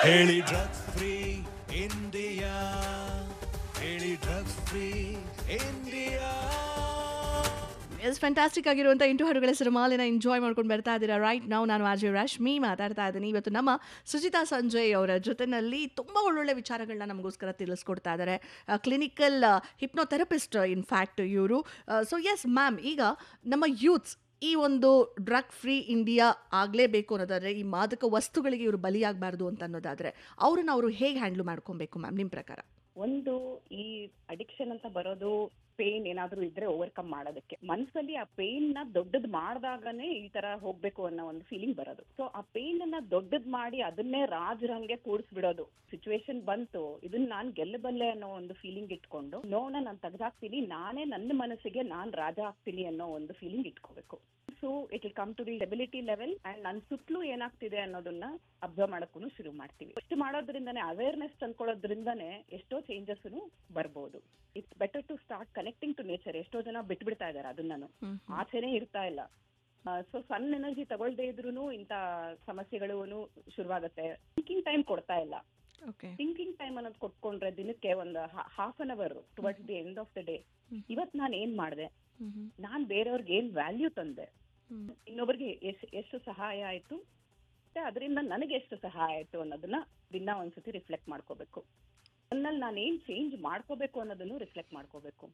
ಹೇಳಿ drugs free India, ಹೇಳಿ drugs free India. Yes fantastic ಆಗಿರುವಂಥ 8 ಹಾಡುಗಳ ಸಿನಿಮಾಲಿನ ಎಂಜಾಯ್ ಮಾಡ್ಕೊಂಡು ಬರ್ತಾ ಇದ್ದೀರಾ ರೈಟ್ ನಾವು. ನಾನು ಆರ್ ಜೆ ರಶ್ಮಿ ಮಾತಾಡ್ತಾ ಇದ್ದೀನಿ. ಇವತ್ತು ನಮ್ಮ ಸುಜಿತಾ ಸಂಜಯ್ ಅವರ ಜೊತೆಯಲ್ಲಿ ತುಂಬ ಒಳ್ಳೊಳ್ಳೆ ವಿಚಾರಗಳನ್ನ ನಮಗೋಸ್ಕರ ತಿಳಿಸ್ಕೊಡ್ತಾ ಇದ್ದಾರೆ. ಕ್ಲಿನಿಕಲ್ ಹಿಪ್ನೋಥೆರಪಿಸ್ಟ್ ಇನ್ಫ್ಯಾಕ್ಟ್ ಇವರು. ಸೊ ಎಸ್ ಮ್ಯಾಮ್, ಈಗ ನಮ್ಮ ಯೂತ್ಸ್ ಈ ಒಂದು ಡ್ರಗ್ ಫ್ರೀ ಇಂಡಿಯಾ ಆಗಲೇಬೇಕು ಅನ್ನೋದಾದರೆ, ಈ ಮಾದಕ ವಸ್ತುಗಳಿಗೆ ಇವರು ಬಲಿಯಾಗಬಾರ್ದು ಅಂತ ಅನ್ನೋದಾದರೆ ಅವ್ರನ್ನ ಅವರು ಹೇಗೆ ಹ್ಯಾಂಡ್ಲ್ ಮಾಡ್ಕೊಬೇಕು ಮ್ಯಾಮ್ ನಿಮ್ಮ ಪ್ರಕಾರ? ಒಂದು ಈ ಅಡಿಕ್ಷನ್ ಅಂತ ಬರೋದು ಪೇನ್ ಏನಾದ್ರೂ ಇದ್ರೆ ಓವರ್ಕಮ್ ಮಾಡೋದಕ್ಕೆ, ಮನಸ್ಸಲ್ಲಿ ಆ ಪೇನ್ ನ ದೊಡ್ಡದ್ ಮಾಡಿದಾಗನೇ ಈ ತರ ಹೋಗ್ಬೇಕು ಅನ್ನೋ ಒಂದು ಫೀಲಿಂಗ್ ಬರೋದು. ಸೊ ಆ ಪೇನ್ ಅನ್ನ ದೊಡ್ಡದ್ ಮಾಡಿ ಅದನ್ನೇ ರಾಜರಂಗೆ ಕೂಡಿಸ್ಬಿಡೋದು. ಸಿಚುವೇಶನ್ ಬಂತು, ಇದನ್ನ ನಾನ್ ಗೆಲ್ಲಬಲ್ಲೆ ಅನ್ನೋ ಒಂದು ಫೀಲಿಂಗ್ ಇಟ್ಕೊಂಡು ನೋನ ನಾನು ತೆಗ್ದಾಕ್ತೀನಿ, ನಾನೇ ನನ್ನ ಮನಸ್ಸಿಗೆ ನಾನ್ ರಾಜ ಆಗ್ತೀನಿ ಅನ್ನೋ ಒಂದು ಫೀಲಿಂಗ್ ಇಟ್ಕೋಬೇಕು. So it will come to the stability level and ನನ್ನ ಸುತ್ತಲೂ ಏನಾಗ್ತಿದೆ ಅನ್ನೋದನ್ನ ಅಬ್ಸರ್ವ್ ಮಾಡೋಕ್ಕೂ ಶುರು ಮಾಡ್ತೀವಿ. ಇಷ್ಟು ಮಾಡೋದ್ರಿಂದಾನೇ, ಅವೇರ್ನೆಸ್ ತಂದ್ಕೊಳ್ಳೋದ್ರಿಂದಾನೇ ಎಷ್ಟೋ ಚೇಂಜಸ್ ಬರ್ಬೋದು. It's better to start connecting to nature. ಎಷ್ಟೋ ಜನ ಬಿಟ್ಬಿಡ್ತಾ ಇದಾರೆ ಅದನ್ನ, ಆಚೆನೇ ಇರ್ತಾ ಇಲ್ಲ. ಸೊ ಸನ್ ಎನರ್ಜಿ ತಗೊಳ್ದೇ ಇದ್ರೂ ಇಂಥ ಸಮಸ್ಯೆಗಳು ಶುರುವಾಗುತ್ತೆ. ಥಿಂಕಿಂಗ್ ಟೈಮ್ ಕೊಡ್ತಾ ಇಲ್ಲ. ಥಿಂಕಿಂಗ್ ಟೈಮ್ ಅನ್ನೋದು ಕೊಟ್ಕೊಂಡ್ರೆ ದಿನಕ್ಕೆ ಒಂದು half an hour towards the end of the day, ಇವತ್ ನಾನು ಏನ್ ಮಾಡಿದೆ, ನಾನ್ ಬೇರೆಯವ್ರಿಗೆ ಏನ್ ವ್ಯಾಲ್ಯೂ ತಂದೆ, ಇನ್ನೊಬ್ಬರಿಗೆ ಎಷ್ಟು ಸಹಾಯ ಆಯ್ತು, ಅದರಿಂದ ನನಗೆ ಎಷ್ಟು ಸಹಾಯ ಆಯ್ತು ಅನ್ನೋದನ್ನ ದಿನ ಒಂದ್ಸತಿ ರಿಫ್ಲೆಕ್ಟ್ ಮಾಡ್ಕೋಬೇಕು. ನನ್ನಲ್ಲಿ ನಾನು ಏನ್ ಚೇಂಜ್ ಮಾಡ್ಕೋಬೇಕು ಅನ್ನೋದನ್ನು ರಿಫ್ಲೆಕ್ಟ್ ಮಾಡ್ಕೋಬೇಕು.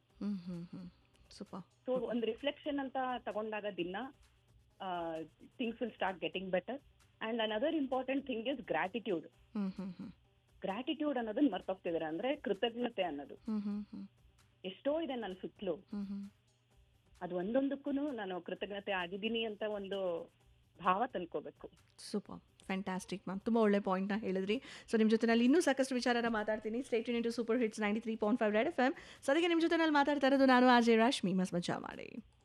ಸೊ ಒಂದು ರಿಫ್ಲೆಕ್ಷನ್ ಅಂತ ತಗೊಂಡಾಗ ದಿನ things will start getting better. And another important thing is gratitude. Gratitude ಅನ್ನೋದನ್ನ ಮರ್ತೋಗ್ತಿದಾರೆ. ಅಂದ್ರೆ ಕೃತಜ್ಞತೆ ಅನ್ನೋದು ಎಷ್ಟೋ ಇದೆ ನನ್ನ ಸುತ್ತಲೂ, ಅದು ಒಂದೊಂದಕ್ಕೂ ನಾನು ಕೃತಜ್ಞತೆ ಆಗಿದ್ದೀನಿ ಅಂತ ಒಂದು ಭಾವ ತಂದ್ಕೋಬೇಕು. ಸೂಪರ್, ಫ್ಯಾಂಟಾಸ್ಟಿಕ್ ಮ್ಯಾಮ್, ತುಂಬ ಒಳ್ಳೆ ಪಾಯಿಂಟ್ನ ಹೇಳಿದ್ರಿ. ಸೊ ನಿಮ್ಮ ಜೊತೆನಲ್ಲಿ ಇನ್ನೂ ಸಾಕಷ್ಟು ವಿಚಾರನ ಮಾತಾಡ್ತೀನಿ. Stay tuned to super hits 93.5 red FM. ಸದ್ಯಕ್ಕೆ ನಿಮ್ಮ ಜೊತೆನಲ್ಲಿ ಮಾತಾಡ್ತಾ ಇರೋದು ನಾನು ಆರ್ ಜೆ ರಶ್ಮಿ. ಮಸ್ತ್ ಮಜಾ ಮಾಡಿ.